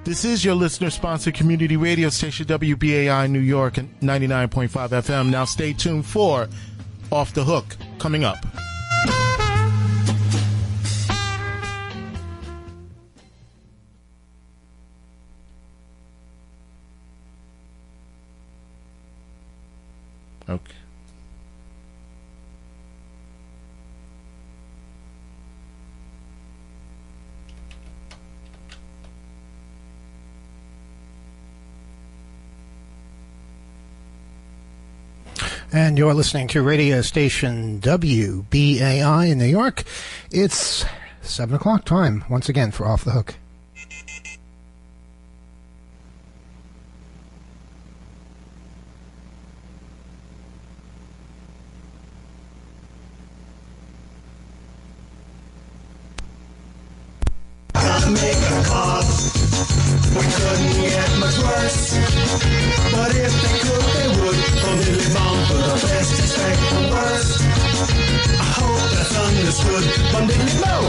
This is your listener-sponsored community radio station, WBAI New York, at 99.5 FM. Now stay tuned for Off the Hook, coming up. Okay. And you're listening to radio station WBAI in New York. It's 7 o'clock time, once again, for Off the Hook. We couldn't get much worse, but if they could, they would. From Billy Bomb for the best, expect the worst. I hope that's understood. From Billy Bomb.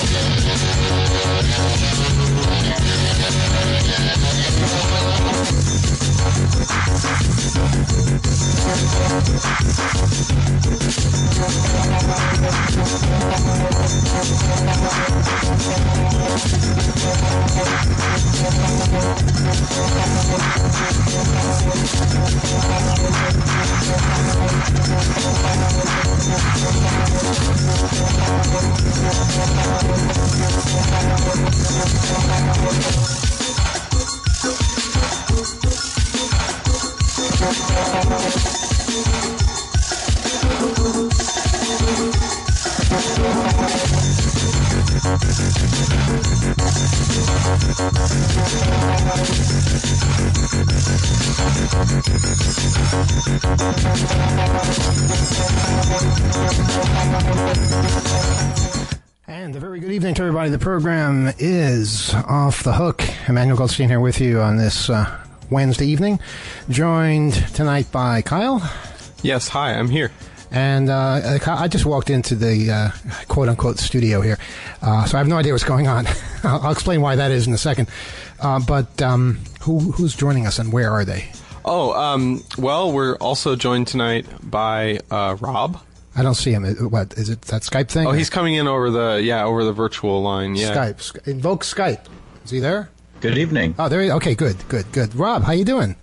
And a very good evening to everybody. The program is Off the Hook. Emmanuel Goldstein here with you on this Wednesday evening, joined tonight by Kyle. Yes, hi, I'm here. And I just walked into the quote-unquote studio here, so I have no idea what's going on. I'll explain why that is in a second. But who's joining us and where are they? Oh, well, we're also joined tonight by Rob. I don't see him. What is it? That Skype thing? Oh, he's coming in over the virtual line. Yeah, Skype. Invoke Skype. Is he there? Good evening. Oh, there he. Okay, good. Rob, how you doing?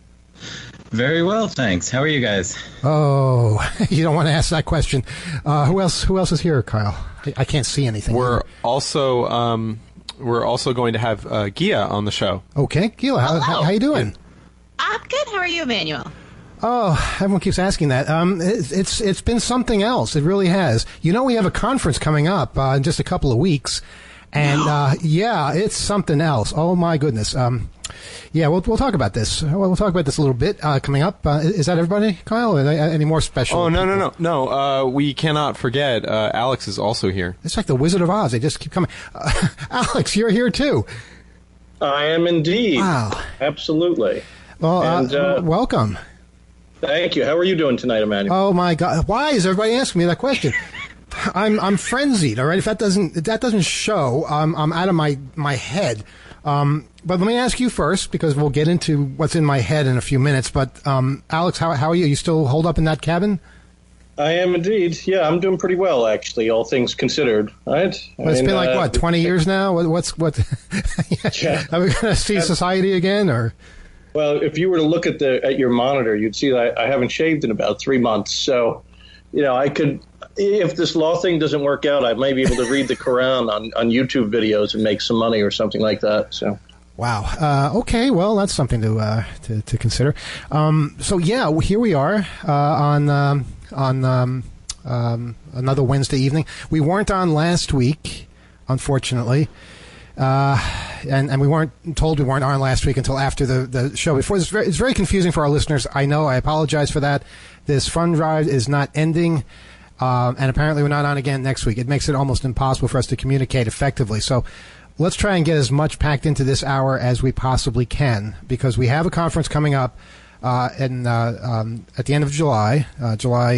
Very well, thanks. How are you guys? Oh, you don't want to ask that question. Who else is here, Kyle? I can't see anything. We're also going to have Gia on the show. Okay, Gia, how you doing? I'm good. How are you, Emmanuel? Oh, everyone keeps asking that. It's been something else. It really has. You know, we have a conference coming up in just a couple of weeks, and yeah, it's something else. Oh my goodness. Yeah, we'll talk about this. We'll talk about this a little bit coming up. Is that everybody, Kyle? Or any more special? Oh no. We cannot forget. Alex is also here. It's like the Wizard of Oz. They just keep coming. Alex, you're here too. I am indeed. Wow. Absolutely. Well, and, welcome. Thank you. How are you doing tonight, Emmanuel? Oh my God! Why is everybody asking me that question? I'm frenzied. All right, if that doesn't show, I'm out of my head. But let me ask you first, because we'll get into what's in my head in a few minutes. But Alex, how are you? You still holed up in that cabin? I am indeed. Yeah, I'm doing pretty well, actually, all things considered. Right? It's been like what, 20 years now? What? Yeah. Are we going to see society again, or? Well, if you were to look at your monitor, you'd see that I haven't shaved in about 3 months. So, I could, if this law thing doesn't work out, I may be able to read the Quran on YouTube videos and make some money or something like that. So. Wow. Okay. Well, that's something to consider. So yeah, here we are on another Wednesday evening. We weren't on last week, unfortunately. And we weren't told we weren't on last week until after the show before. It's very confusing for our listeners. I know. I apologize for that. This fund drive is not ending, and apparently we're not on again next week. It makes it almost impossible for us to communicate effectively. So let's try and get as much packed into this hour as we possibly can, because we have a conference coming up at the end of July, July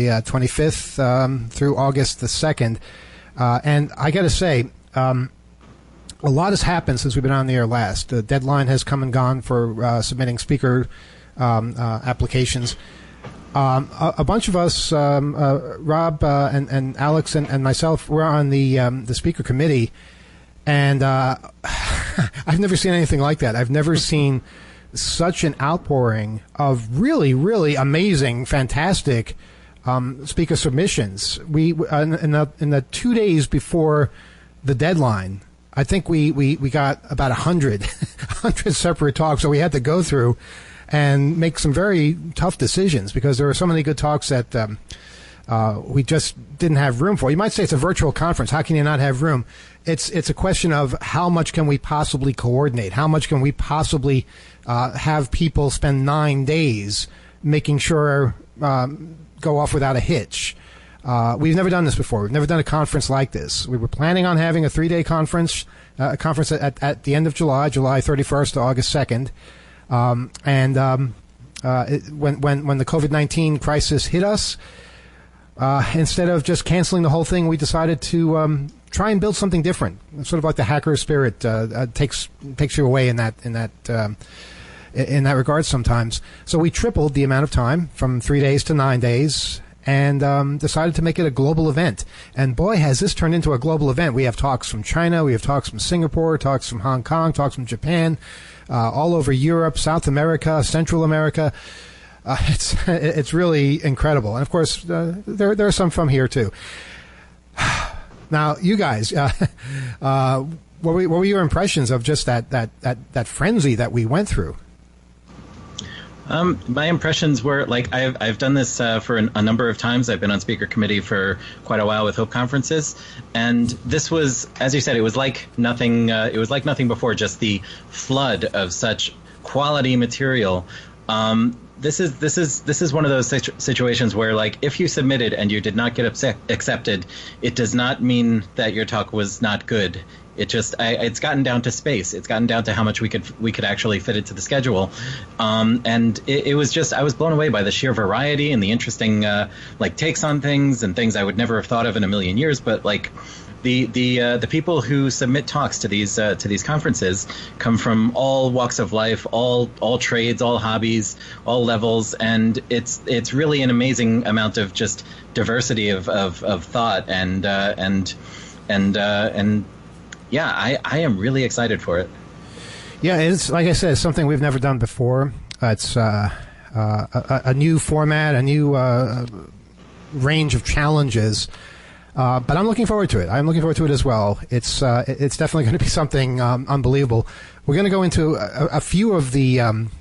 25th through August the 2nd. And I got to say, a lot has happened since we've been on the air last. The deadline has come and gone for submitting speaker applications. A bunch of us, Rob and Alex and myself, were on the speaker committee, and I've never seen anything like that. I've never seen such an outpouring of really, really amazing, fantastic speaker submissions. We in the 2 days before the deadline, I think we got about 100 separate talks that we had to go through and make some very tough decisions because there were so many good talks that we just didn't have room for. You might say it's a virtual conference. How can you not have room? It's a question of how much can we possibly coordinate? How much can we possibly have people spend 9 days making sure go off without a hitch? We've never done this before. We've never done a conference like this. We were planning on having a 3-day conference, at the end of July 31st to August 2nd. When the COVID-19 crisis hit us, instead of just canceling the whole thing, we decided to try and build something different. Sort of like the hacker spirit takes you away in that regard sometimes. So we tripled the amount of time from 3 days to 9 days. And decided to make it a global event. And boy, has this turned into a global event. We have talks from China, we have talks from Singapore, talks from Hong Kong, talks from Japan, all over Europe, South America, Central America. It's really incredible. And of course, there are some from here too. Now, you guys, what were your impressions of just that frenzy that we went through? My impressions were like I've done this for a number of times. I've been on speaker committee for quite a while with Hope conferences, and this was, as you said, it was like nothing. It was like nothing before. Just the flood of such quality material. This is one of those situations where, like, if you submitted and you did not get accepted, it does not mean that your talk was not good. It just it's gotten down to space. It's gotten down to how much we could actually fit into the schedule, and it was just, I was blown away by the sheer variety and the interesting like takes on things and things I would never have thought of in a million years. But like the people who submit talks to these conferences come from all walks of life, all trades, all hobbies, all levels, and it's really an amazing amount of just diversity of thought and yeah, I am really excited for it. Yeah, it's, like I said, it's something we've never done before. It's a new format, a new range of challenges. But I'm looking forward to it. I'm looking forward to it as well. It's definitely going to be something unbelievable. We're going to go into a few of the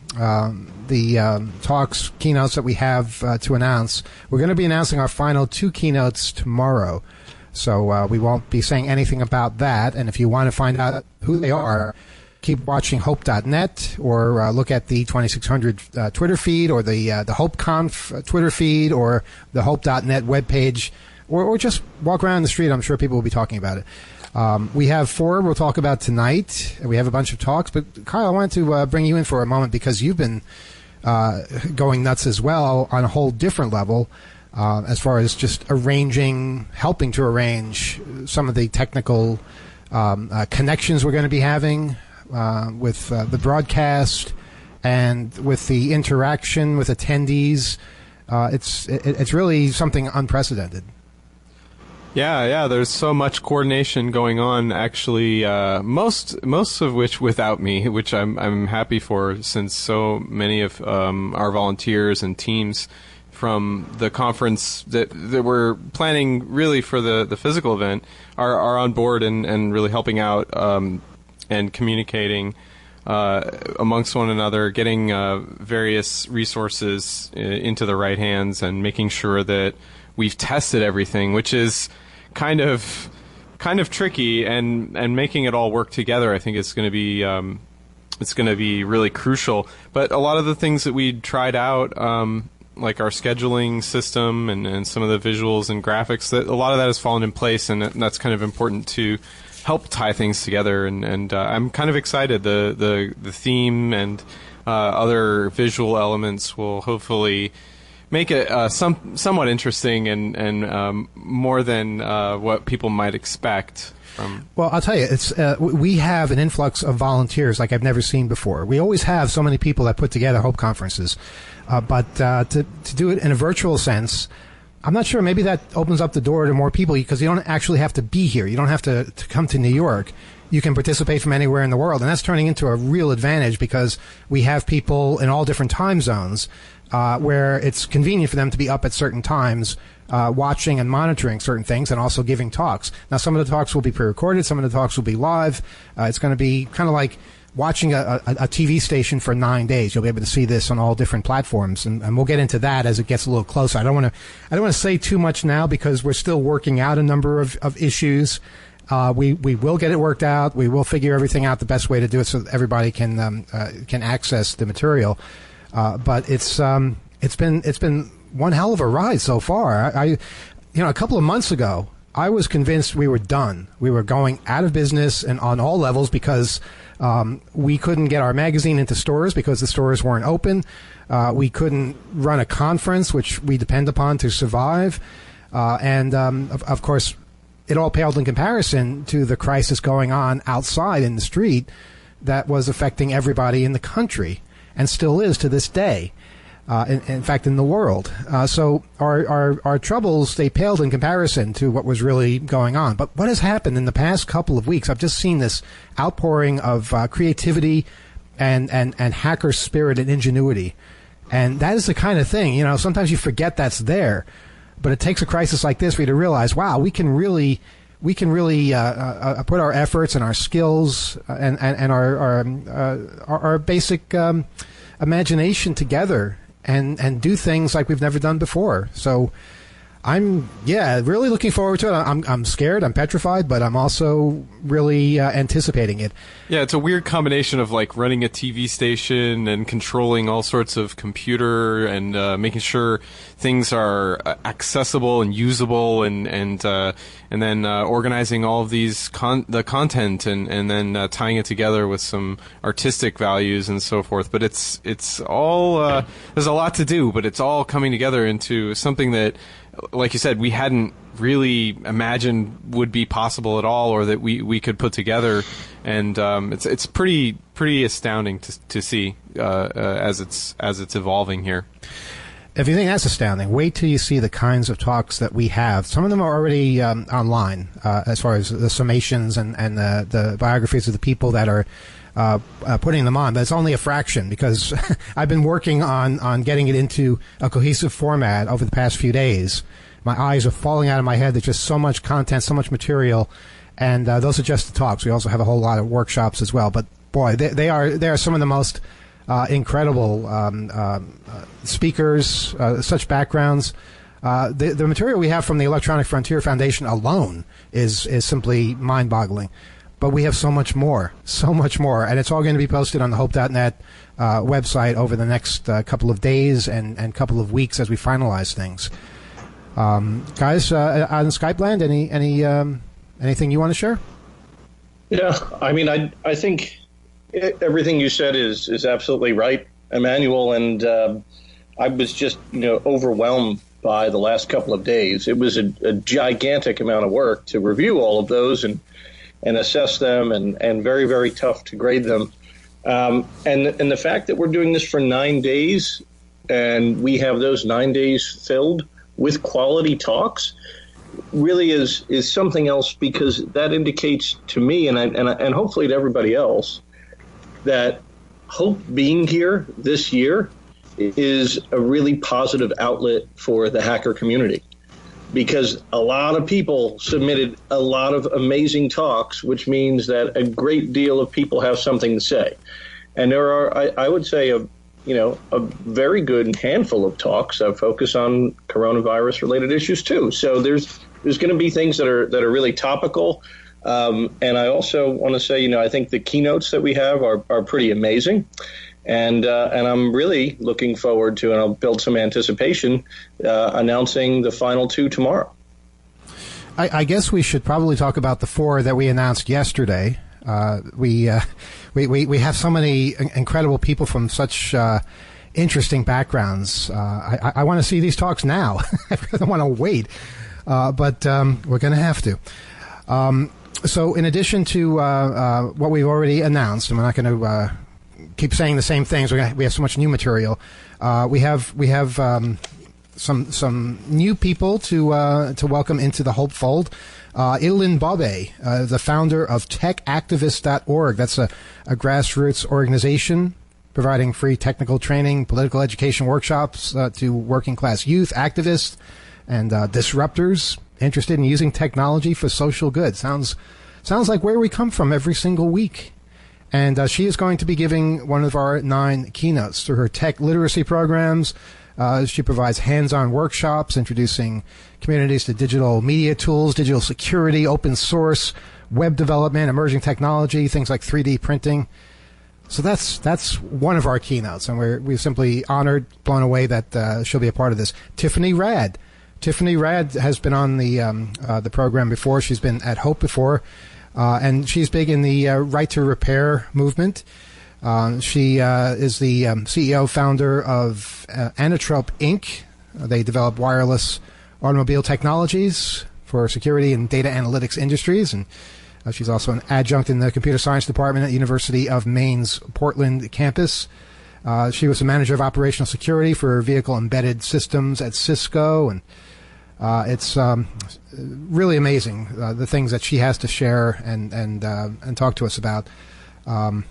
talks, keynotes that we have to announce. We're going to be announcing our final 2 keynotes tomorrow. So we won't be saying anything about that. And if you want to find out who they are, keep watching Hope.net or look at the 2600 Twitter feed or the HopeConf Twitter feed or the Hope.net webpage, or just walk around the street. I'm sure people will be talking about it. We have 4 we'll talk about tonight. We have a bunch of talks. But, Kyle, I wanted to bring you in for a moment because you've been going nuts as well on a whole different level. As far as just helping to arrange some of the technical connections we're going to be having with the broadcast and with the interaction with attendees. It's really something unprecedented. Yeah. There's so much coordination going on. Actually, most of which without me, which I'm happy for, since so many of our volunteers and teams from the conference that we're planning really for the physical event are on board and really helping out and communicating amongst one another, getting various resources into the right hands and making sure that we've tested everything, which is kind of tricky, and making it all work together. I think it's going to be really crucial. But a lot of the things that we tried out, like our scheduling system and some of the visuals and graphics, that a lot of that has fallen in place, and that's kind of important to help tie things together. And I'm kind of excited. The theme and other visual elements will hopefully make it somewhat interesting and more than what people might expect. Well, I'll tell you, it's we have an influx of volunteers like I've never seen before. We always have so many people that put together Hope conferences, but to do it in a virtual sense, I'm not sure. Maybe that opens up the door to more people because you don't actually have to be here. You don't have to come to New York. You can participate from anywhere in the world, and that's turning into a real advantage because we have people in all different time zones where it's convenient for them to be up at certain times watching and monitoring certain things and also giving talks. Now, some of the talks will be pre-recorded. Some of the talks will be live. It's going to be kind of like watching a TV station for 9 days. You'll be able to see this on all different platforms, and we'll get into that as it gets a little closer. I don't want to say too much now because we're still working out a number of issues. We will get it worked out. We will figure everything out the best way to do it so that everybody can access the material. But it's been one hell of a ride so far. A couple of months ago, I was convinced we were done. We were going out of business and on all levels because we couldn't get our magazine into stores because the stores weren't open. We couldn't run a conference, which we depend upon to survive. Of course, it all paled in comparison to the crisis going on outside in the street that was affecting everybody in the country and still is to this day. In fact, in the world. So our troubles, they paled in comparison to what was really going on. But what has happened in the past couple of weeks, I've just seen this outpouring of creativity and hacker spirit and ingenuity. And that is the kind of thing, sometimes you forget that's there. But it takes a crisis like this for you to realize, wow, we can really put our efforts and our skills and our basic imagination together and do things like we've never done before. So I'm really looking forward to it. I'm scared, I'm petrified, but I'm also really anticipating it. Yeah, it's a weird combination of like running a TV station and controlling all sorts of computer and making sure things are accessible and usable and then organizing all of these the content and then tying it together with some artistic values and so forth. But it's all there's a lot to do, but it's all coming together into something that, like you said, we hadn't really imagined would be possible at all, or that we could put together, and it's pretty astounding to see as it's evolving here. If you think that's astounding, wait till you see the kinds of talks that we have. Some of them are already online, as far as the summations and the biographies of the people that are putting them on, but it's only a fraction because I've been working on getting it into a cohesive format over the past few days. My eyes are falling out of my head. There's just so much content, so much material, and those are just the talks. We also have a whole lot of workshops as well. But boy, they are some of the most incredible speakers, such backgrounds. The material we have from the Electronic Frontier Foundation alone is simply mind-boggling. But we have so much more, and it's all going to be posted on the Hope.net website over the next couple of days and couple of weeks as we finalize things. Guys, on Skype land, anything you want to share? Yeah, I mean, I think everything you said is absolutely right, Emmanuel, and I was just overwhelmed by the last couple of days. It was a gigantic amount of work to review all of those and assess them and very, very tough to grade them. And the fact that we're doing this for 9 days and we have those 9 days filled with quality talks really is something else, because that indicates to me and hopefully to everybody else that Hope being here this year is a really positive outlet for the hacker community. Because a lot of people submitted a lot of amazing talks, which means that a great deal of people have something to say. And there are, I would say, a very good handful of talks that focus on coronavirus-related issues too. So there's going to be things that are really topical. And I also want to say, I think the keynotes that we have are pretty amazing. And I'm really looking forward to, and I'll build some anticipation, announcing the final two tomorrow. I guess we should probably talk about the four that we announced yesterday. We have so many incredible people from such interesting backgrounds. I want to see these talks now. I really want to wait, but we're going to have to. So in addition to what we've already announced, and we're not going to keep saying the same things. We have so much new material. We have some new people to welcome into the Hope fold. Ilan Bobe, the founder of techactivist.org. That's a grassroots organization providing free technical training, political education workshops to working class youth, activists, and disruptors interested in using technology for social good. Sounds like where we come from every single week. And she is going to be giving one of our 9 keynotes through her tech literacy programs. She provides hands-on workshops introducing communities to digital media tools, digital security, open source, web development, emerging technology, things like 3D printing. So that's one of our keynotes, and we're simply honored, blown away that she'll be a part of this. Tiffany Rad has been on the program before. She's been at Hope before, and she's big in the Right to Repair movement. She is the CEO, founder of Anatrope Inc. They develop wireless automobile technologies for security and data analytics industries, and she's also an adjunct in the computer science department at University of Maine's Portland campus. She was the manager of operational security for vehicle embedded systems at Cisco, and it's really amazing the things that she has to share and talk to us about. I'm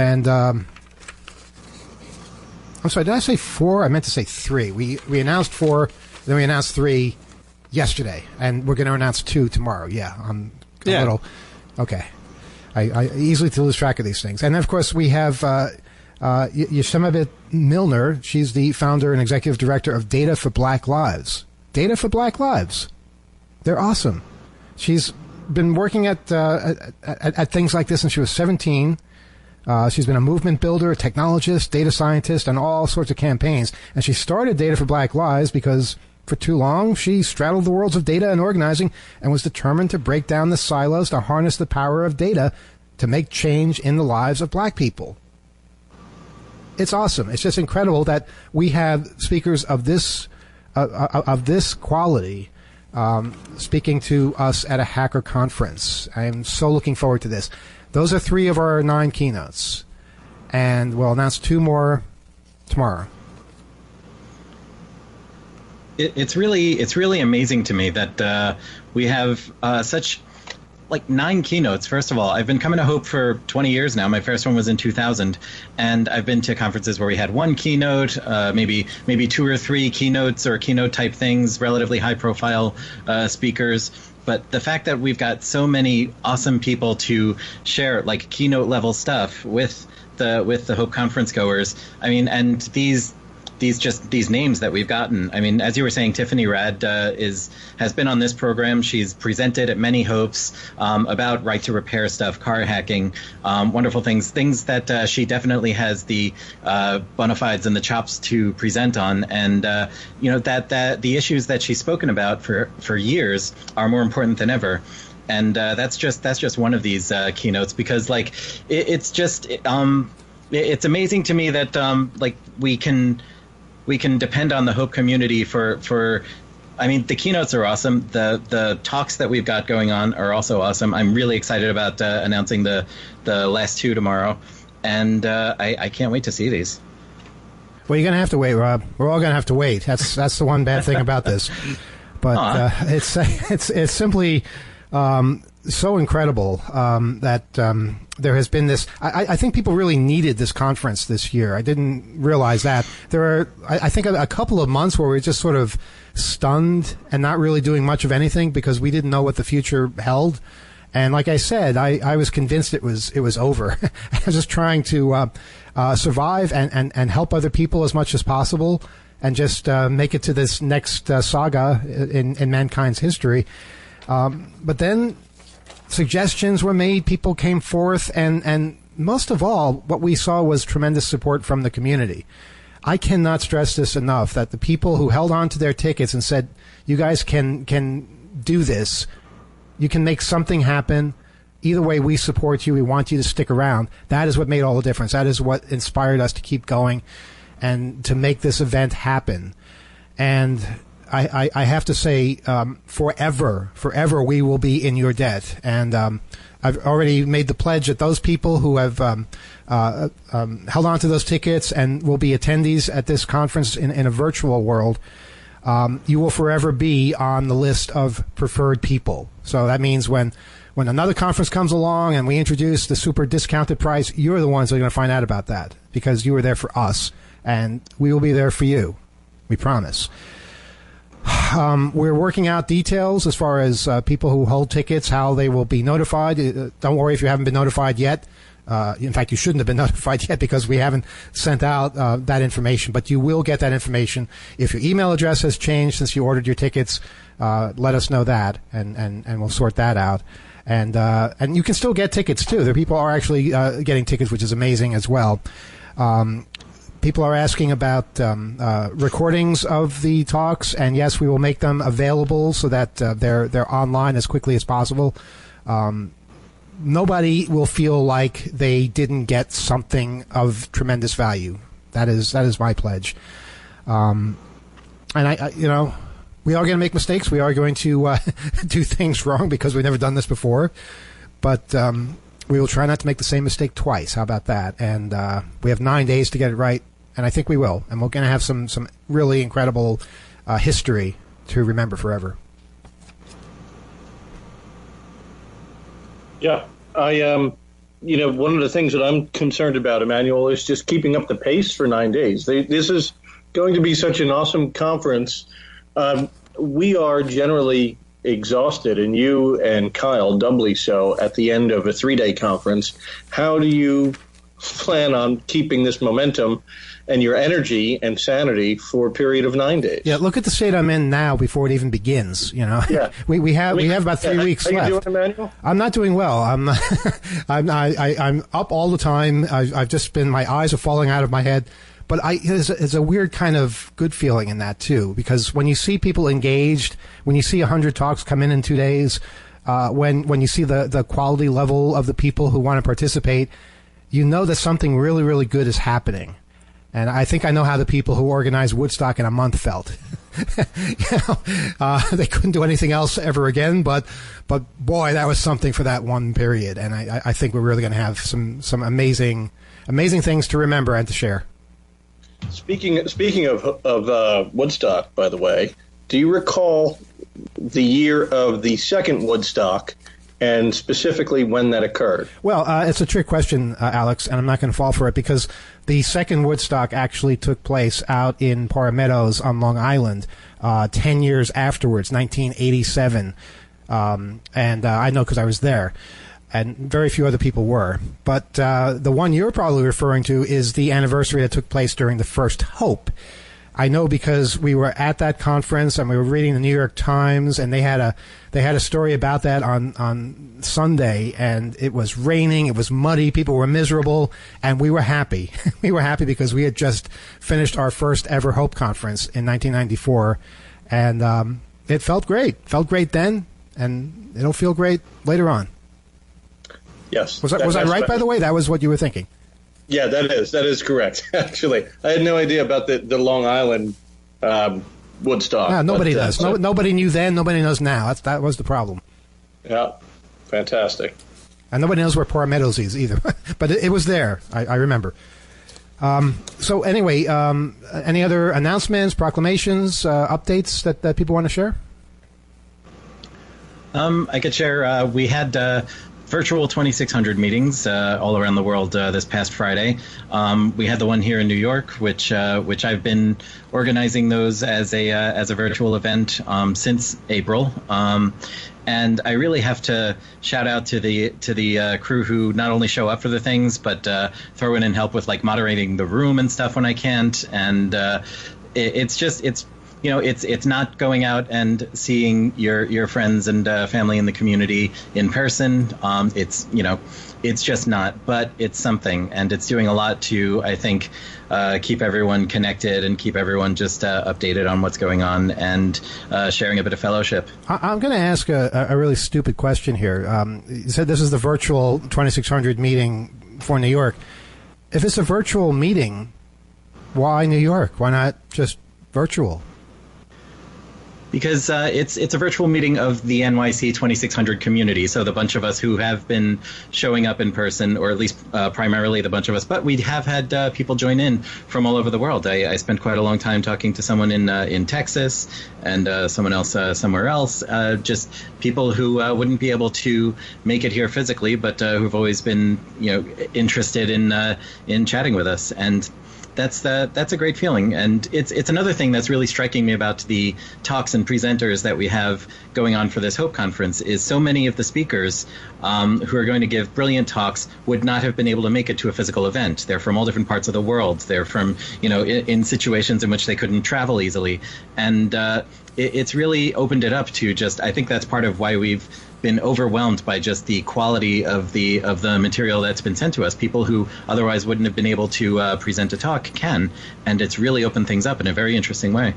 sorry, did I say 4? I meant to say 3. We announced 4, then we announced 3 yesterday, and we're going to announce 2 tomorrow. Yeah, I'm a little... Okay. I easily lose track of these things. And, of course, we have Yosemite Milner. She's the founder and executive director of Data for Black Lives. Data for Black Lives. They're awesome. She's been working at things like this since she was 17. She's been a movement builder, a technologist, data scientist, and all sorts of campaigns. And she started Data for Black Lives because for too long she straddled the worlds of data and organizing and was determined to break down the silos to harness the power of data to make change in the lives of black people. It's awesome. It's just incredible that we have speakers of this quality speaking to us at a hacker conference. I am so looking forward to this. Those are 3 of our 9 keynotes, and we'll announce 2 more tomorrow. It's really amazing to me that we have such 9 keynotes. First of all, I've been coming to Hope for 20 years now. My first one was in 2000, and I've been to conferences where we had 1 keynote, maybe 2 or 3 keynotes or keynote type things, relatively high profile speakers. But the fact that we've got so many awesome people to share keynote level stuff with the Hope conference goers, I mean, and these names that we've gotten. I mean, as you were saying, Tiffany Rad has been on this program. She's presented at many Hopes about right to repair stuff, car hacking, wonderful things that she definitely has the bona fides and the chops to present on. And that the issues that she's spoken about for years are more important than ever. And that's just one of these keynotes, because it's amazing to me that we can depend on the Hope community for I mean, the keynotes are awesome. The talks that we've got going on are also awesome. I'm really excited about announcing the last 2 tomorrow, and I can't wait to see these. Well, you're going to have to wait, Rob. We're all going to have to wait. That's the one bad thing about this. But it's simply so incredible that there has been this. I think people really needed this conference this year. I didn't realize that. There are, I think, a couple of months where we were just sort of stunned and not really doing much of anything because we didn't know what the future held. And like I said, I was convinced it was over. I was just trying to survive and help other people as much as possible and just make it to this next saga in mankind's history. But then suggestions were made, people came forth, and most of all, what we saw was tremendous support from the community. I cannot stress this enough, that the people who held on to their tickets and said, you guys can do this, you can make something happen, either way we support you, we want you to stick around, that is what made all the difference. That is what inspired us to keep going. and to make this event happen. And I have to say, forever we will be in your debt. And I've already made the pledge that those people who have held on to those tickets and will be attendees at this conference in a virtual world, you will forever be on the list of preferred people. So that means when another conference comes along and we introduce the super discounted price, you're the ones that are going to find out about that because you were there for us, and we will be there for you. We promise. We're working out details as far as people who hold tickets, how they will be notified. Don't worry if you haven't been notified yet. In fact, you shouldn't have been notified yet because we haven't sent out that information. But you will get that information. If your email address has changed since you ordered your tickets, let us know that, and we'll sort that out. And you can still get tickets, too. There people are actually getting tickets, which is amazing as well. People are asking about recordings of the talks, and yes, we will make them available so that they're online as quickly as possible. Nobody will feel like they didn't get something of tremendous value. That is my pledge. And I we are going to make mistakes. We are going to do things wrong because we've never done this before, but we will try not to make the same mistake twice. How about that? And we have 9 days to get it right. And I think we will. And we're going to have some really incredible history to remember forever. Yeah. One of the things that I'm concerned about, Emmanuel, is just keeping up the pace for 9 days. This is going to be such an awesome conference. We are generally exhausted, and you and Kyle doubly so at the end of a 3-day conference. How do you plan on keeping this momentum and your energy and sanity for a period of 9 days? Yeah, look at the state I'm in now before it even begins. Yeah. we have about 3 weeks left. How you doing, Emmanuel? I'm not doing well. I'm up all the time. I've just been, my eyes are falling out of my head. But there's a weird kind of good feeling in that too, because when you see people engaged, when you see 100 talks come in 2 days, when you see the quality level of the people who want to participate, you know that something really, really good is happening. And I think I know how the people who organized Woodstock in a month felt. They couldn't do anything else ever again, but boy, that was something for that one period. And I think we're really going to have some amazing things to remember and to share. Speaking of Woodstock, by the way, do you recall the year of the second Woodstock, and specifically when that occurred? Well, it's a trick question, Alex, and I'm not going to fall for it because the second Woodstock actually took place out in Parra Meadows on Long Island 10 years afterwards, 1987. And I know because I was there. And very few other people were. But the one you're probably referring to is the anniversary that took place during the first Hope. I know because we were at that conference and we were reading the New York Times, and they had a story about that on Sunday, and it was raining, it was muddy, people were miserable, and we were happy. We were happy because we had just finished our first ever Hope conference in 1994, and it felt great. Felt great then, and it'll feel great later on. Yes. Was I right, by the way? That was what you were thinking. Yeah, that is correct. Actually, I had no idea about the Long Island Woodstock. No, nobody does. Nobody knew then. Nobody knows now. That was the problem. Yeah, fantastic. And nobody knows where Parra Meadows is either. But it was there. I remember. So anyway, any other announcements, proclamations, updates that people want to share? I could share. We had virtual 2600 meetings all around the world this past Friday. We had the one here in New York, which I've been organizing those as a virtual event since April. And I really have to shout out to the crew who not only show up for the things, but throw in and help with like moderating the room and stuff when I can't. And it's not going out and seeing your friends and family in the community in person. It's just not, but it's something, and it's doing a lot to, I think, keep everyone connected and keep everyone just updated on what's going on and sharing a bit of fellowship. I'm going to ask a really stupid question here. You said this is the virtual 2600 meeting for New York. If it's a virtual meeting, why New York? Why not just virtual? Because it's a virtual meeting of the NYC 2600 community. So the bunch of us who have been showing up in person, or at least primarily the bunch of us, but we have had people join in from all over the world. I spent quite a long time talking to someone in Texas and someone else somewhere else. Just people who wouldn't be able to make it here physically, but who've always been interested in chatting with us. And that's a great feeling, and it's another thing that's really striking me about the talks and presenters that we have going on for this Hope Conference is so many of the speakers who are going to give brilliant talks would not have been able to make it to a physical event. They're from all different parts of the world. They're from in situations in which they couldn't travel easily, and it's really opened it up to just. I think that's part of why we've been overwhelmed by just the quality of the material that's been sent to us. People who otherwise wouldn't have been able to present a talk can, and it's really opened things up in a very interesting way.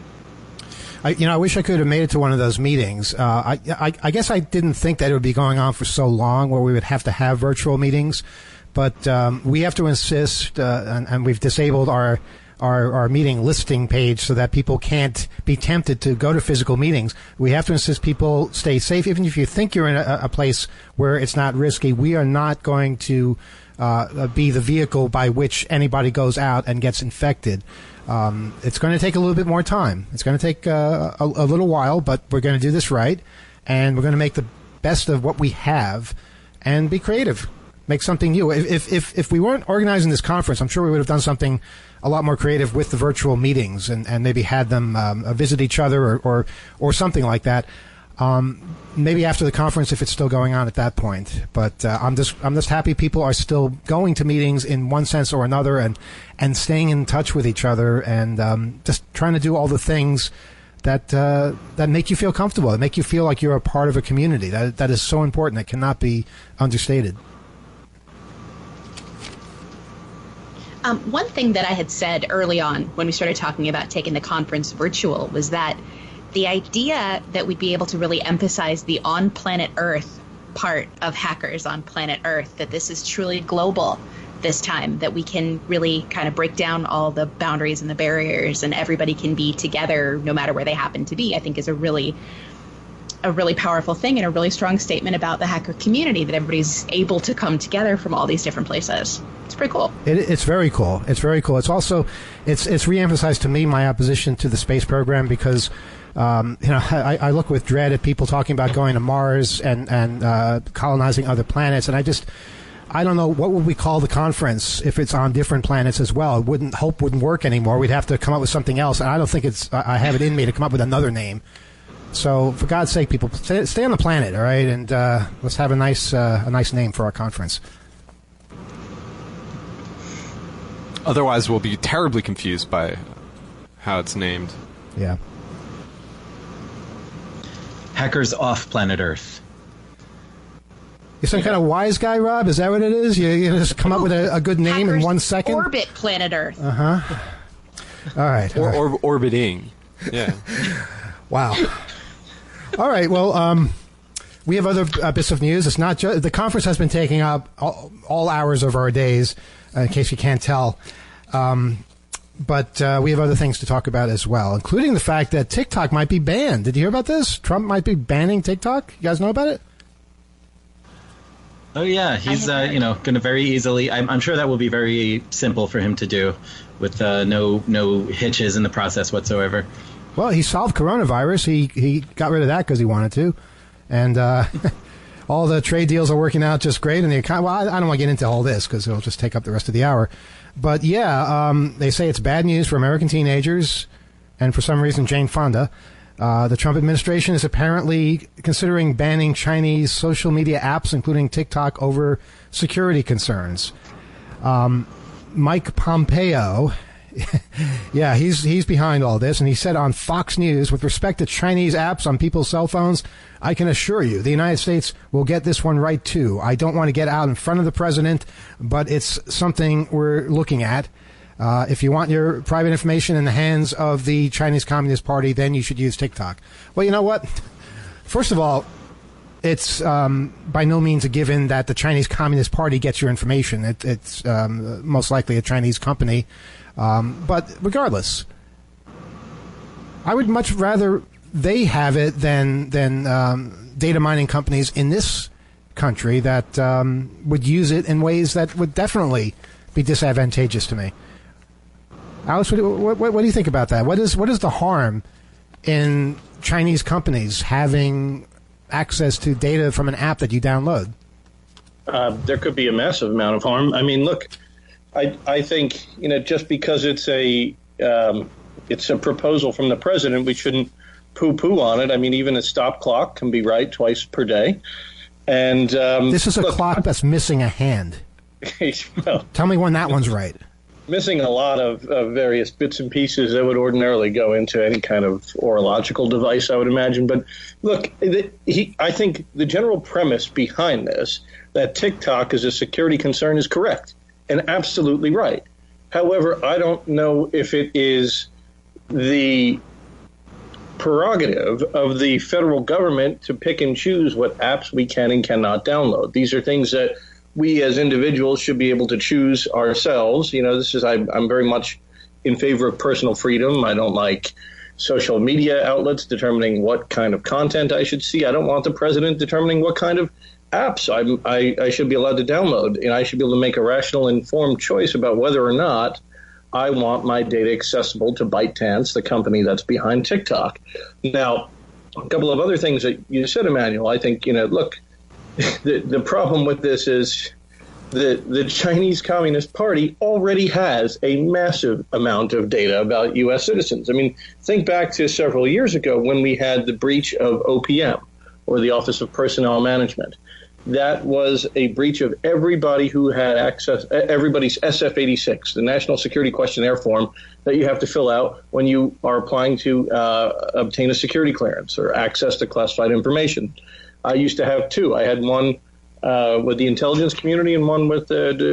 I wish I could have made it to one of those meetings. I guess I didn't think that it would be going on for so long, where we would have to have virtual meetings. But we have to insist, and we've disabled our meeting listing page so that people can't be tempted to go to physical meetings. We have to insist people stay safe. Even if you think you're in a place where it's not risky, we are not going to be the vehicle by which anybody goes out and gets infected. It's going to take a little bit more time. It's going to take a little while, but we're going to do this right, and we're going to make the best of what we have and be creative. Make something new. If we weren't organizing this conference, I'm sure we would have done something a lot more creative with the virtual meetings and maybe had them visit each other or something like that. Maybe after the conference, if it's still going on at that point. But I'm just happy people are still going to meetings in one sense or another and staying in touch with each other and just trying to do all the things that make you feel comfortable, that make you feel like you're a part of a community. That is so important. It cannot be understated. One thing that I had said early on when we started talking about taking the conference virtual was that the idea that we'd be able to really emphasize the on-planet Earth part of Hackers on Planet Earth, that this is truly global this time, that we can really kind of break down all the boundaries and the barriers and everybody can be together no matter where they happen to be, I think is a really powerful thing and a really strong statement about the hacker community, that everybody's able to come together from all these different places. It's pretty cool. It's very cool. It's very cool. It's also, it's reemphasized to me my opposition to the space program because, I look with dread at people talking about going to Mars and colonizing other planets. And I don't know, what would we call the conference if it's on different planets as well? Hope wouldn't work anymore. We'd have to come up with something else. And I don't think I have it in me to come up with another name. So, for God's sake, people, stay on the planet, all right? And let's have a nice name for our conference. Otherwise, we'll be terribly confused by how it's named. Yeah. Hackers off planet Earth. You're some kind of wise guy, Rob? Is that what it is? You just come up with a good name Hackers in 1 second? Orbit planet Earth. Uh-huh. All right. Or orbiting. Yeah. Wow. All right. Well, we have other bits of news. It's not just the conference has been taking up all hours of our days, in case you can't tell. But we have other things to talk about as well, including the fact that TikTok might be banned. Did you hear about this? Trump might be banning TikTok. You guys know about it? Oh yeah, he's going to very easily. I'm sure that will be very simple for him to do, with no hitches in the process whatsoever. Well, he solved coronavirus. He got rid of that because he wanted to, and all the trade deals are working out just great. And the economy. Well, I don't want to get into all this because it'll just take up the rest of the hour. But yeah, they say it's bad news for American teenagers, and for some reason, Jane Fonda. The Trump administration is apparently considering banning Chinese social media apps, including TikTok, over security concerns. Mike Pompeo. Yeah, he's behind all this, and he said on Fox News, with respect to Chinese apps on people's cell phones, I can assure you the United States will get this one right, too. I don't want to get out in front of the president, but it's something we're looking at. If you want your private information in the hands of the Chinese Communist Party, then you should use TikTok. Well, you know what? First of all, it's by no means a given that the Chinese Communist Party gets your information. It's most likely a Chinese company. But regardless, I would much rather they have it than data mining companies in this country that would use it in ways that would definitely be disadvantageous to me. Alice, what do you think about that? What is the harm in Chinese companies having access to data from an app that you download? There could be a massive amount of harm. I mean, look, I think, just because it's a proposal from the president, we shouldn't poo-poo on it. I mean, even a stop clock can be right twice per day. And this is a clock that's missing a hand. Well, tell me when that one's right. Missing a lot of various bits and pieces that would ordinarily go into any kind of orological device, I would imagine. But look, I think the general premise behind this, that TikTok is a security concern, is correct and absolutely right. However, I don't know if it is the prerogative of the federal government to pick and choose what apps we can and cannot download. These are things that we as individuals should be able to choose ourselves. I'm very much in favor of personal freedom. I don't like social media outlets determining what kind of content I should see. I don't want the president determining what kind of apps I should be allowed to download. And I should be able to make a rational, informed choice about whether or not I want my data accessible to ByteDance, the company that's behind TikTok. Now, a couple of other things that you said, Emmanuel, I think, look, the problem with this is the Chinese Communist Party already has a massive amount of data about U.S. citizens. I mean, think back to several years ago when we had the breach of OPM, or the Office of Personnel Management. That was a breach of everybody who had access, everybody's SF-86, the National Security Questionnaire form that you have to fill out when you are applying to obtain a security clearance or access to classified information. I used to have two. I had one with the intelligence community and one with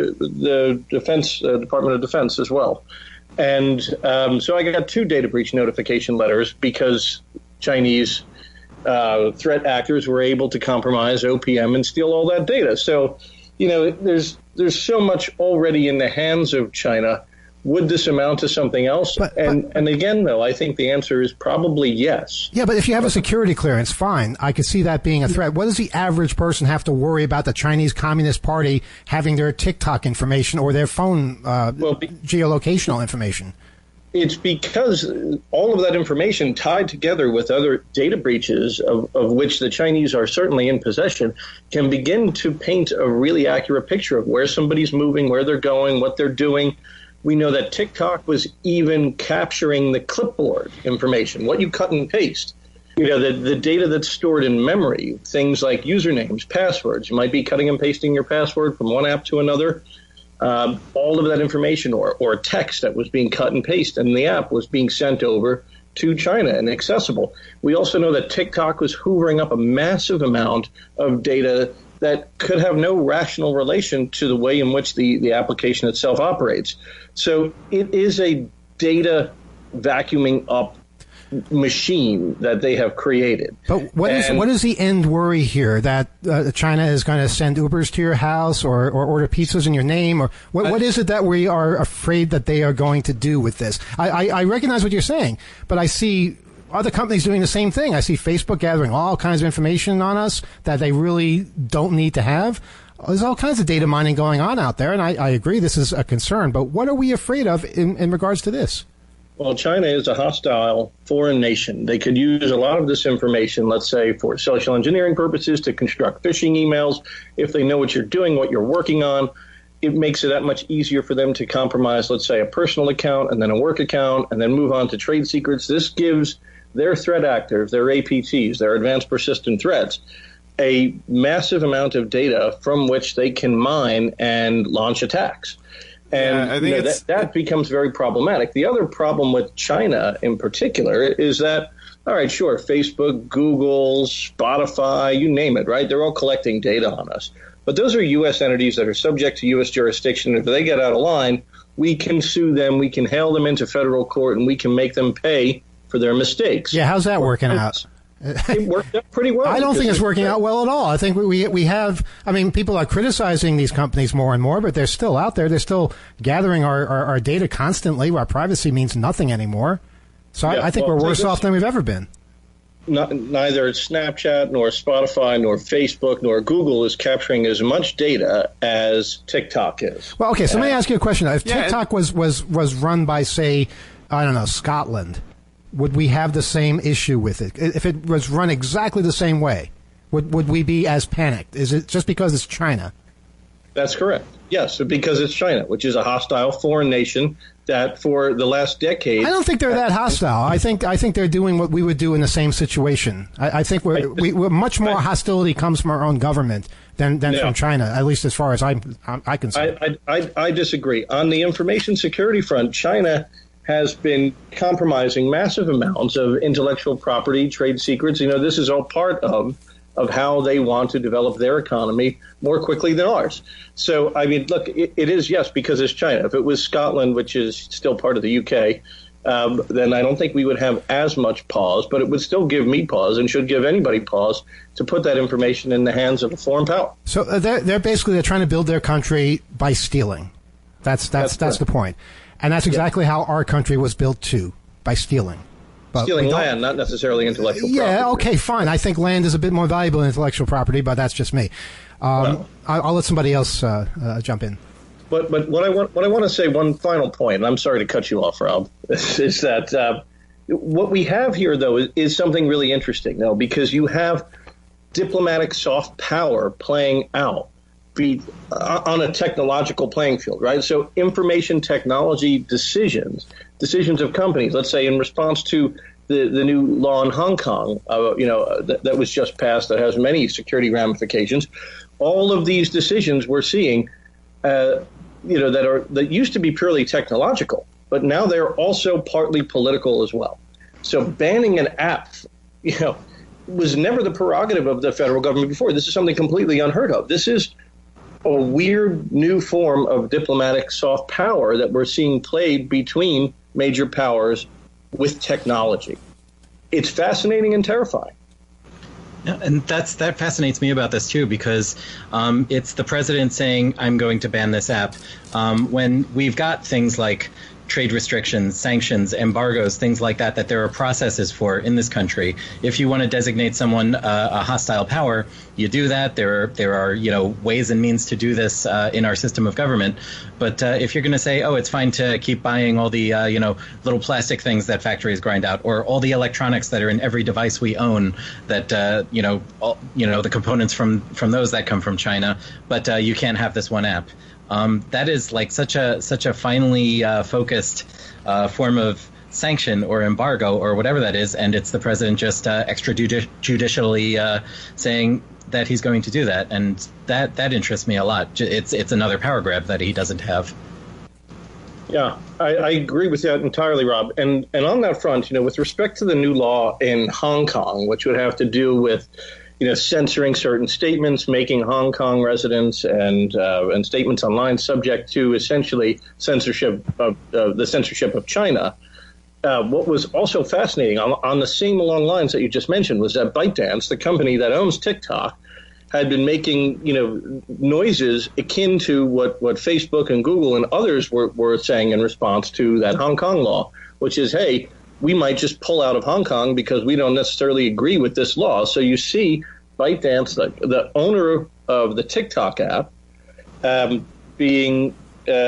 the Defense Department of Defense as well. And so I got two data breach notification letters because Chinese threat actors were able to compromise OPM and steal all that data. So, there's so much already in the hands of China. Would this amount to something else? And again, though, I think the answer is probably yes. Yeah, but if you have a security clearance, fine. I could see that being a threat. What does the average person have to worry about the Chinese Communist Party having their TikTok information or their phone geolocational information? It's because all of that information tied together with other data breaches of which the Chinese are certainly in possession can begin to paint a really accurate picture of where somebody's moving, where they're going, what they're doing. We know that TikTok was even capturing the clipboard information, what you cut and paste. The data that's stored in memory, things like usernames, passwords. You might be cutting and pasting your password from one app to another. All of that information or text that was being cut and pasted in the app was being sent over to China and accessible. We also know that TikTok was hoovering up a massive amount of data that could have no rational relation to the way in which the application itself operates. So it is a data vacuuming up machine that they have created. But what is the end worry here? That China is going to send Ubers to your house or order pizzas in your name? Or what is it that we are afraid that they are going to do with this? I recognize what you're saying, but I see other companies doing the same thing. I see Facebook gathering all kinds of information on us that they really don't need to have. There's all kinds of data mining going on out there, and I agree this is a concern. But what are we afraid of in regards to this? Well, China is a hostile foreign nation. They could use a lot of this information, let's say, for social engineering purposes, to construct phishing emails. If they know what you're doing, what you're working on, it makes it that much easier for them to compromise, let's say, a personal account and then a work account and then move on to trade secrets. This gives their threat actors, their APTs, their advanced persistent threats, a massive amount of data from which they can mine and launch attacks. And I think that becomes very problematic. The other problem with China in particular is that, all right, sure, Facebook, Google, Spotify, you name it, right? They're all collecting data on us. But those are U.S. entities that are subject to U.S. jurisdiction. If they get out of line, we can sue them, we can hail them into federal court, and we can make them pay for their mistakes. Yeah, how's that working out? It worked out pretty well. I don't think it's working out well at all. I think we have, I mean, people are criticizing these companies more and more, but they're still out there. They're still gathering our data constantly. Our privacy means nothing anymore. So I think we're worse off than we've ever been. Neither Snapchat nor Spotify nor Facebook nor Google is capturing as much data as TikTok is. Well, okay, so let me ask you a question. If TikTok was run by, say, I don't know, Scotland, would we have the same issue with it? If it was run exactly the same way, would we be as panicked? Is it just because it's China? That's correct. Yes, because it's China, which is a hostile foreign nation that for the last decade... I don't think they're that hostile. I think they're doing what we would do in the same situation. I think we're much more hostility comes from our own government than from China, at least as far as I can see. I disagree. On the information security front, China has been compromising massive amounts of intellectual property, trade secrets. You know, this is all part of how they want to develop their economy more quickly than ours. So, I mean, look, it is, yes, because it's China. If it was Scotland, which is still part of the UK, then I don't think we would have as much pause, but it would still give me pause and should give anybody pause to put that information in the hands of a foreign power. So they're trying to build their country by stealing. That's the point. And that's exactly how our country was built too, by stealing. But stealing land, not necessarily intellectual property. Yeah, okay, fine. I think land is a bit more valuable than intellectual property, but that's just me. I'll let somebody else jump in. But what I want to say, one final point, and I'm sorry to cut you off, Rob, is that what we have here, though, is something really interesting, though, because you have diplomatic soft power playing out on a technological playing field, right? So information technology decisions of companies, let's say in response to the new law in Hong Kong, that was just passed that has many security ramifications. All of these decisions we're seeing, that used to be purely technological, but now they're also partly political as well. So banning an app, was never the prerogative of the federal government before. This is something completely unheard of. This is a weird new form of diplomatic soft power that we're seeing played between major powers with technology. It's fascinating and terrifying. Yeah, and that fascinates me about this too, because it's the president saying, I'm going to ban this app, when we've got things like trade restrictions, sanctions, embargoes, things like that there are processes for in this country. If you want to designate someone a hostile power, you do that. There are ways and means to do this in our system of government. But if you're going to say, oh, it's fine to keep buying all the little plastic things that factories grind out, or all the electronics that are in every device we own, that the components from those that come from China, but you can't have this one app. That is like such a finely focused form of sanction or embargo or whatever that is, and it's the president just extrajudicially saying that he's going to do that, and that interests me a lot. It's another power grab that he doesn't have. Yeah, I agree with that entirely, Rob. And on that front, with respect to the new law in Hong Kong, which would have to do with censoring certain statements, making Hong Kong residents and statements online subject to essentially censorship of the censorship of China. What was also fascinating on the same long lines that you just mentioned was that ByteDance, the company that owns TikTok, had been making noises akin to what Facebook and Google and others were saying in response to that Hong Kong law, which is, hey, we might just pull out of Hong Kong because we don't necessarily agree with this law. So you see ByteDance, the owner of the TikTok app, being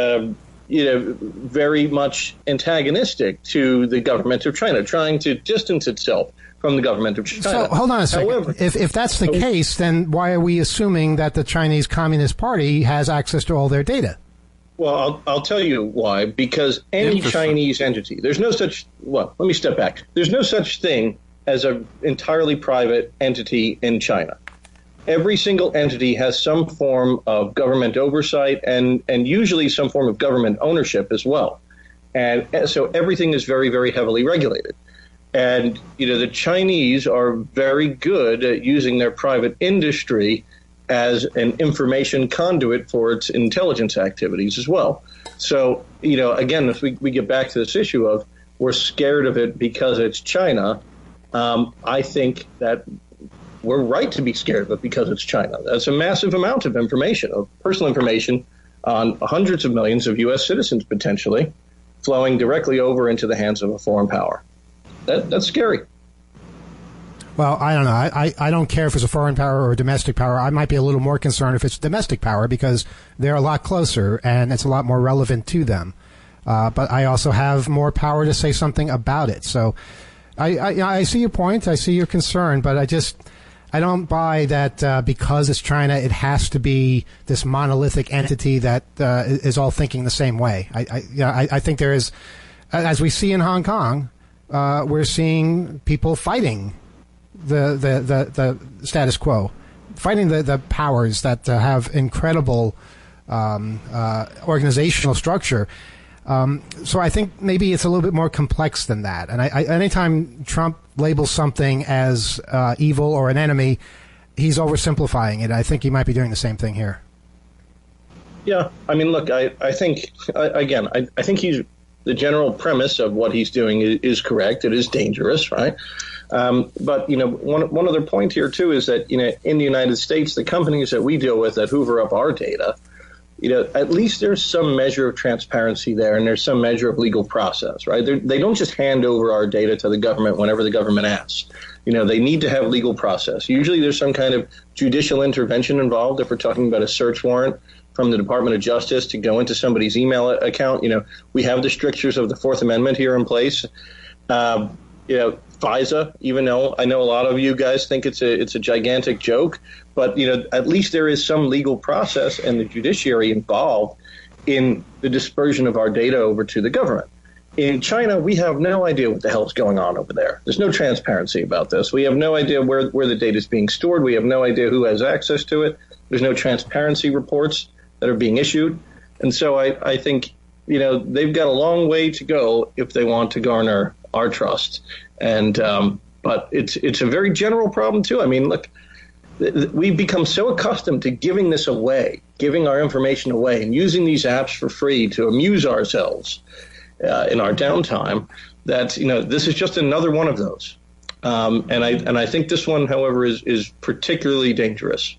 very much antagonistic to the government of China, trying to distance itself from the government of China. So hold on a second. However, if that's the case, then why are we assuming that the Chinese Communist Party has access to all their data? Well, I'll tell you why. Because any Chinese entity, let me step back. There's no such thing as an entirely private entity in China. Every single entity has some form of government oversight and usually some form of government ownership as well. And so everything is very, very heavily regulated. And, the Chinese are very good at using their private industry as an information conduit for its intelligence activities as well. So, again, if we get back to this issue of we're scared of it because it's China, I think that we're right to be scared of it because it's China. That's a massive amount of information, of personal information on hundreds of millions of U.S. citizens potentially flowing directly over into the hands of a foreign power. That's scary. Well, I don't know. I don't care if it's a foreign power or a domestic power. I might be a little more concerned if it's domestic power because they're a lot closer and it's a lot more relevant to them. But I also have more power to say something about it. So I see your point. I see your concern, but I don't buy that because it's China, it has to be this monolithic entity that is all thinking the same way. I think there is, as we see in Hong Kong, we're seeing people fighting the status quo, fighting the powers that have incredible organizational structure. So I think maybe it's a little bit more complex than that. And anytime Trump labels something as evil or an enemy, he's oversimplifying it. I think he might be doing the same thing here. Yeah, I mean, look, I think, again, I think the general premise of what he's doing is correct. It is dangerous, right? But, one other point here, too, is that, in the United States, the companies that we deal with that hoover up our data, at least there's some measure of transparency there and there's some measure of legal process, right? They don't just hand over our data to the government whenever the government asks. They need to have legal process. Usually there's some kind of judicial intervention involved if we're talking about a search warrant from the Department of Justice to go into somebody's email account. We have the strictures of the Fourth Amendment here in place. FISA, even though I know a lot of you guys think it's a gigantic joke, but at least there is some legal process and the judiciary involved in the dispersion of our data over to the government. In China, we have no idea what the hell is going on over there. There's no transparency about this. We have no idea where the data is being stored. We have no idea who has access to it. There's no transparency reports that are being issued. And so I think, they've got a long way to go if they want to garner our trust. And but it's a very general problem, too. I mean, look, we've become so accustomed to giving this away, giving our information away and using these apps for free to amuse ourselves in our downtime that, this is just another one of those. And I think this one, however, is particularly dangerous.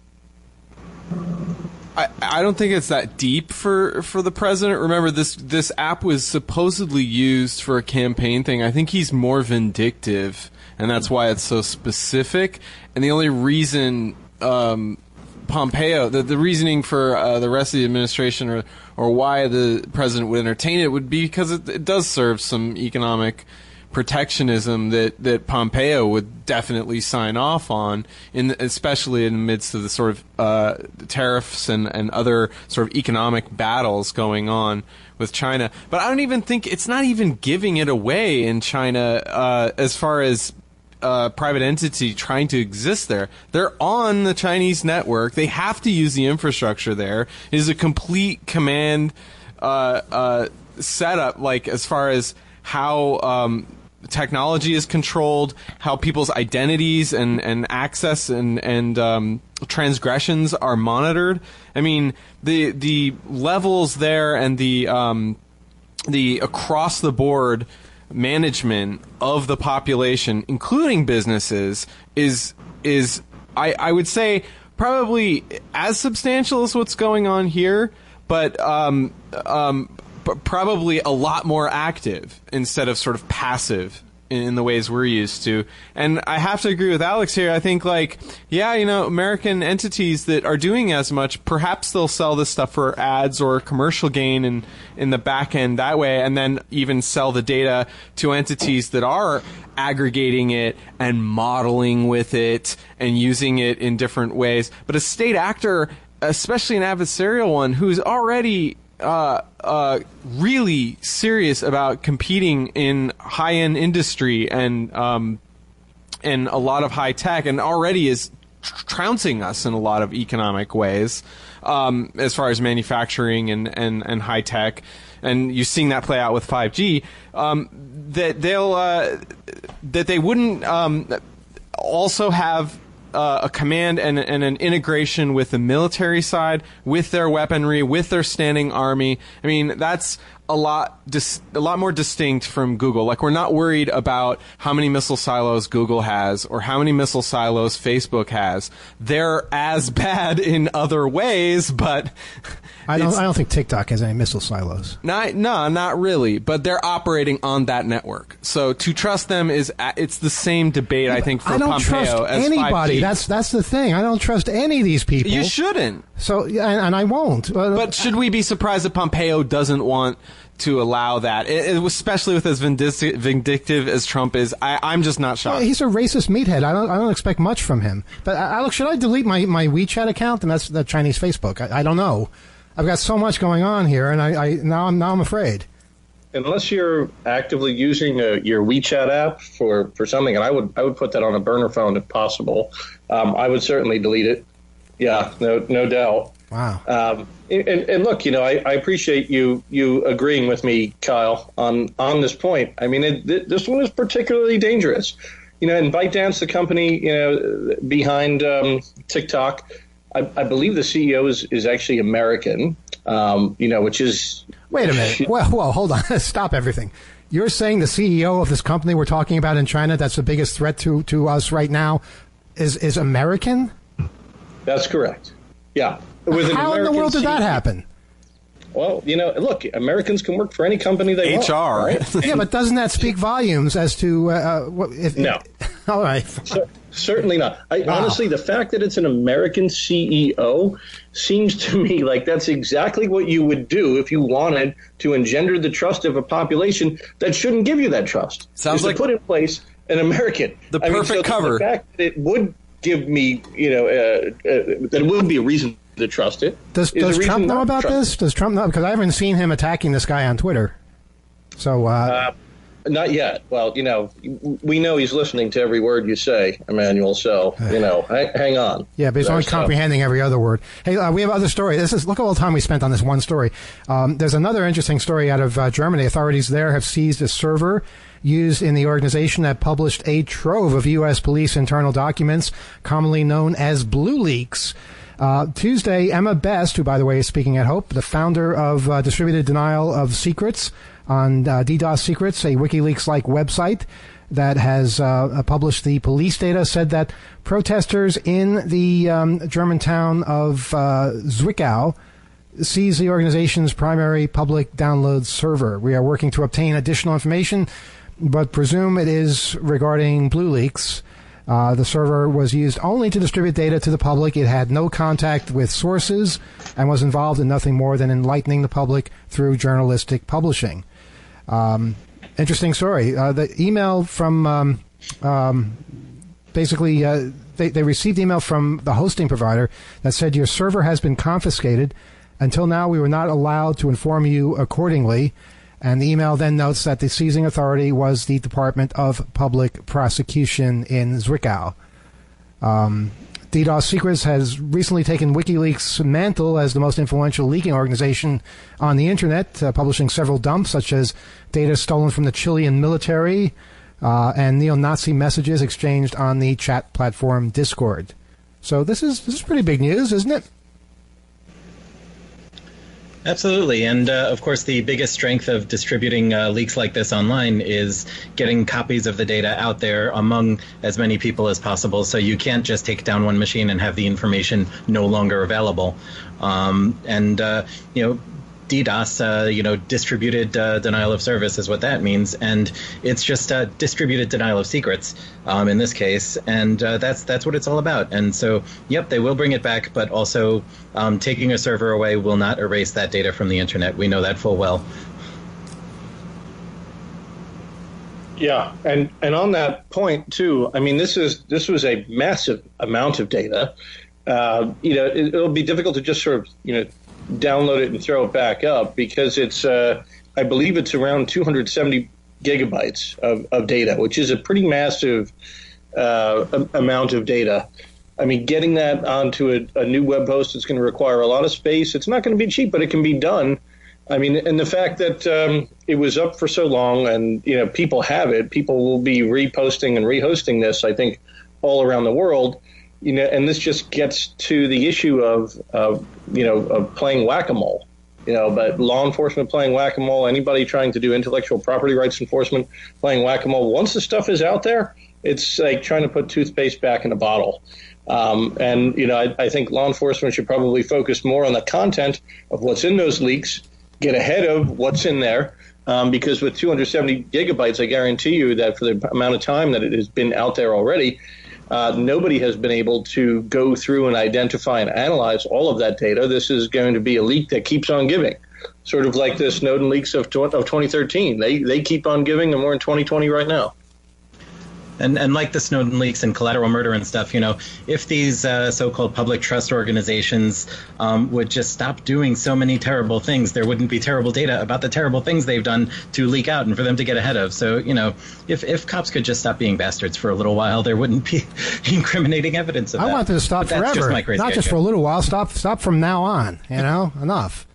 I don't think it's that deep for the president. Remember, this app was supposedly used for a campaign thing. I think he's more vindictive, and that's why it's so specific. And the only reason Pompeo, the reasoning for the rest of the administration or why the president would entertain it would be because it does serve some economic protectionism that Pompeo would definitely sign off on, especially in the midst of the sort of tariffs and other sort of economic battles going on with China. But I don't even think it's not even giving it away in China as far as private entity trying to exist there. They're on the Chinese network. They have to use the infrastructure there. It is a complete command setup, like as far as how technology is controlled, how people's identities and access and transgressions are monitored. I mean, the levels there and the across the board management of the population, including businesses, is I would say probably as substantial as what's going on here, but probably a lot more active instead of sort of passive in the ways we're used to. And I have to agree with Alex here. I think, American entities that are doing as much, perhaps they'll sell this stuff for ads or commercial gain in the back end that way, and then even sell the data to entities that are aggregating it and modeling with it and using it in different ways. But a state actor, especially an adversarial one, who's already really serious about competing in high-end industry and a lot of high tech, and already is trouncing us in a lot of economic ways as far as manufacturing and high tech. And you're seeing that play out with 5G. That they wouldn't also have a command and an integration with the military side, with their weaponry, with their standing army. I mean, that's a lot more distinct from Google. Like, we're not worried about how many missile silos Google has or how many missile silos Facebook has. They're as bad in other ways, but I don't think TikTok has any missile silos. No, not really. But they're operating on that network. So to trust them it's the same debate, I think, for I don't Pompeo trust as anybody. 5G. That's the thing. I don't trust any of these people. You shouldn't. So, and I won't. But should we be surprised that Pompeo doesn't want to allow that, especially with as vindictive as Trump is? I'm just not shocked. Well, he's a racist meathead. I don't expect much from him. But Alex, should I delete my WeChat account? And that's the Chinese Facebook. I don't know. I've got so much going on here, and now I'm afraid. Unless you're actively using your WeChat app for something, and I would put that on a burner phone if possible. I would certainly delete it. Yeah, no doubt. Wow. And look, I appreciate you agreeing with me, Kyle, on this point. I mean, this one is particularly dangerous. And ByteDance, the company, behind TikTok, I believe the CEO is actually American. Which is. Wait a minute. Well, hold on. Stop everything. You're saying the CEO of this company we're talking about in China, that's the biggest threat to us right now, is American? That's correct. Yeah. How in the world did that happen? Well, look, Americans can work for any company they want. HR. Right? Yeah, but doesn't that speak volumes as to No. All right. Certainly not. Honestly, the fact that it's an American CEO seems to me like that's exactly what you would do if you wanted to engender the trust of a population that shouldn't give you that trust. Sounds like to put in place an American. The perfect cover. The fact that it would give me, that it would be a reason to trust it. Does Trump know about this? Does Trump know? Because I haven't seen him attacking this guy on Twitter. So. Not yet. Well, we know he's listening to every word you say, Emmanuel. So, hang on. Yeah, but he's only comprehending every other word. Hey, we have other story. Look at all the time we spent on this one story. There's another interesting story out of Germany. Authorities there have seized a server used in the organization that published a trove of U.S. police internal documents, commonly known as Blue Leaks. Tuesday, Emma Best, who, by the way, is speaking at Hope, the founder of Distributed Denial of Secrets on DDoS Secrets, a WikiLeaks-like website that has published the police data, said that protesters in the German town of Zwickau seized the organization's primary public download server. We are working to obtain additional information, but presume it is regarding Blue Leaks. The server was used only to distribute data to the public. It had no contact with sources and was involved in nothing more than enlightening the public through journalistic publishing. Interesting story. The email from basically they received email from the hosting provider that said your server has been confiscated. Until now, we were not allowed to inform you accordingly. And the email then notes that the seizing authority was the Department of Public Prosecution in Zwickau. DDoS Secrets has recently taken WikiLeaks' mantle as the most influential leaking organization on the Internet, publishing several dumps, such as data stolen from the Chilean military and neo-Nazi messages exchanged on the chat platform Discord. So this is pretty big news, isn't it? Absolutely. And, of course, the biggest strength of distributing leaks like this online is getting copies of the data out there among as many people as possible. So you can't just take down one machine and have the information no longer available. DDoS, distributed denial of service is what that means. And it's just distributed denial of secrets in this case. And that's what it's all about. And so, yep, they will bring it back, but also taking a server away will not erase that data from the Internet. We know that full well. Yeah, and on that point, too, I mean, this was a massive amount of data. It'll be difficult to just sort of, download it and throw it back up because it's, I believe it's around 270 gigabytes of data, which is a pretty massive amount of data. I mean, getting that onto a new web host is going to require a lot of space. It's not going to be cheap, but it can be done. I mean, and the fact that it was up for so long and, people have it, people will be reposting and rehosting this, I think, all around the world. And this just gets to the issue of playing whack-a-mole. But law enforcement playing whack-a-mole, anybody trying to do intellectual property rights enforcement playing whack-a-mole, once the stuff is out there, it's like trying to put toothpaste back in a bottle. I think law enforcement should probably focus more on the content of what's in those leaks, get ahead of what's in there, because with 270 gigabytes, I guarantee you that for the amount of time that it has been out there already, nobody has been able to go through and identify and analyze all of that data. This is going to be a leak that keeps on giving, sort of like the Snowden leaks of 2013. They keep on giving, and we're in 2020 right now. And like the Snowden leaks and collateral murder and stuff, if these so-called public trust organizations would just stop doing so many terrible things, there wouldn't be terrible data about the terrible things they've done to leak out and for them to get ahead of. So, if cops could just stop being bastards for a little while, there wouldn't be incriminating evidence of that. I want them to stop forever, just my crazy not just idea. for a little while. Stop from now on. Enough.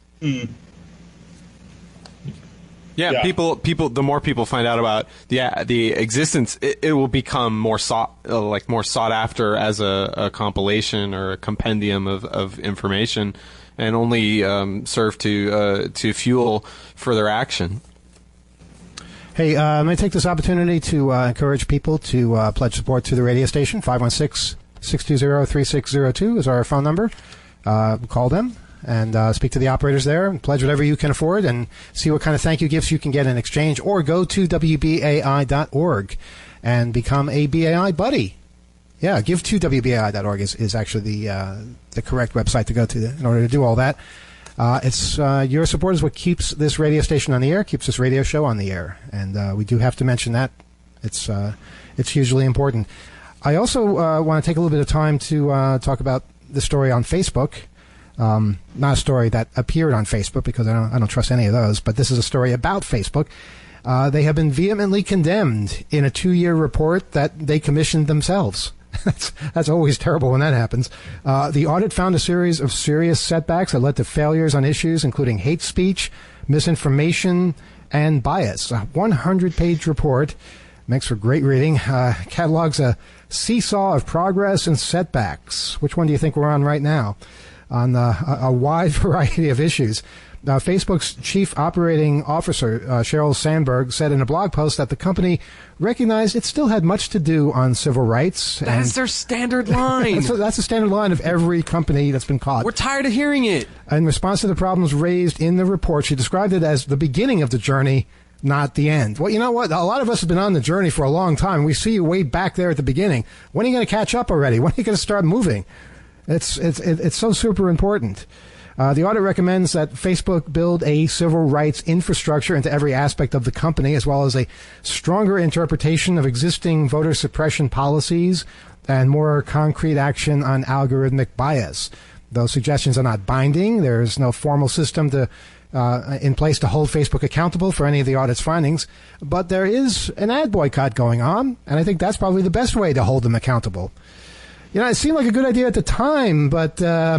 Yeah, people. The more people find out about the existence, it will become more sought after as a compilation or a compendium of information, and only serve to fuel further action. Hey, I'm going to take this opportunity to encourage people to pledge support to the radio station. 516-620-3602 is our phone number. Call them and speak to the operators there and pledge whatever you can afford and see what kind of thank you gifts you can get in exchange, or go to WBAI.org and become a BAI buddy. Yeah, give to WBAI.org is actually the correct website to go to in order to do all that. It's your support is what keeps this radio station on the air, keeps this radio show on the air, and we do have to mention that. It's hugely important. I also want to take a little bit of time to talk about the story on Facebook. Not a story that appeared on Facebook, because I don't trust any of those, but this is a story about Facebook. They have been vehemently condemned in a 2-year report that they commissioned themselves. That's always terrible when that happens. The audit found a series of serious setbacks that led to failures on issues including hate speech, misinformation, and bias. A 100-page report, makes for great reading, catalogs a seesaw of progress and setbacks. Which one do you think we're on right now? On a wide variety of issues. Facebook's chief operating officer, Sheryl Sandberg, said in a blog post that the company recognized it still had much to do on civil rights. That's their standard line. That's the standard line of every company that's been caught. We're tired of hearing it. In response to the problems raised in the report, she described it as the beginning of the journey, not the end. Well, you know what? A lot of us have been on the journey for a long time. We see you way back there at the beginning. When are you going to catch up already? When are you going to start moving? It's so super important. The audit recommends that Facebook build a civil rights infrastructure into every aspect of the company, as well as a stronger interpretation of existing voter suppression policies and more concrete action on algorithmic bias. Those suggestions are not binding. There's no formal system in place to hold Facebook accountable for any of the audit's findings, but there is an ad boycott going on, and I think that's probably the best way to hold them accountable. It seemed like a good idea at the time, but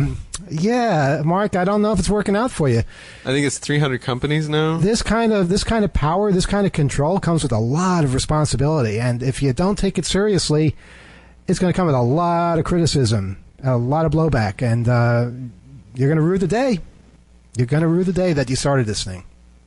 Mark, I don't know if it's working out for you. I think it's 300 companies now. This kind of power, this kind of control comes with a lot of responsibility, and if you don't take it seriously, it's going to come with a lot of criticism, a lot of blowback, and you're going to rue the day. You're going to rue the day that you started this thing.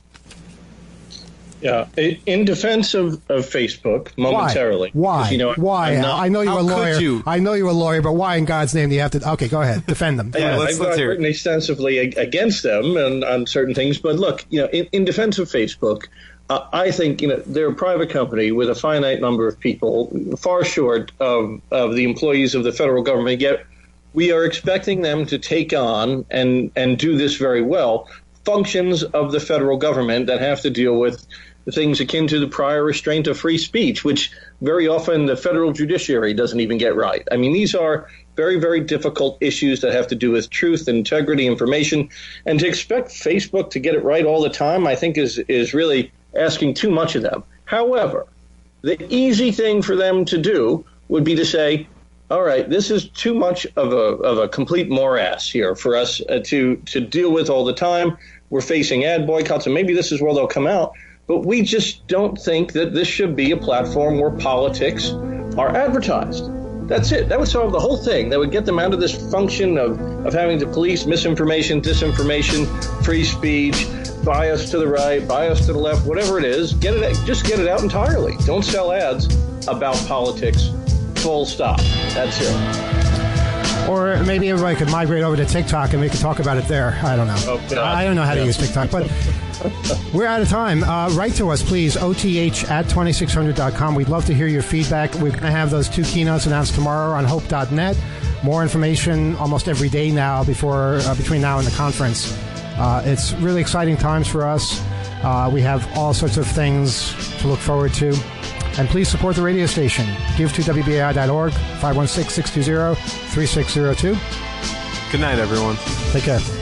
Yeah, in defense of Facebook, momentarily. Why? Why? I know you're a lawyer. I know you're a lawyer, but why in God's name do you have to? Okay, go ahead. Defend them. I've written extensively against them and on certain things. But look, in defense of Facebook, I think they're a private company with a finite number of people, far short of the employees of the federal government. Yet we are expecting them to take on and do this very well. Functions of the federal government that have to deal with things akin to the prior restraint of free speech, which very often the federal judiciary doesn't even get right. I mean, these are very, very difficult issues that have to do with truth, integrity, information. And to expect Facebook to get it right all the time, I think is really asking too much of them. However, the easy thing for them to do would be to say, all right, this is too much of a complete morass here for us to deal with all the time. We're facing ad boycotts, and maybe this is where they'll come out. But we just don't think that this should be a platform where politics are advertised. That's it. That would solve the whole thing. That would get them out of this function of having to police misinformation, disinformation, free speech, bias to the right, bias to the left, whatever it is. Just get it out entirely. Don't sell ads about politics. Full stop. That's it. Or maybe everybody could migrate over to TikTok and we could talk about it there. I don't know. Oh, God. I don't know how to use TikTok, but we're out of time. Write to us, please, oth@2600.com. We'd love to hear your feedback. We're going to have those 2 keynotes announced tomorrow on hope.net. More information almost every day now between now and the conference. It's really exciting times for us. We have all sorts of things to look forward to. And please support the radio station. Give to WBAI.org, 516-620-3602. Good night, everyone. Take care.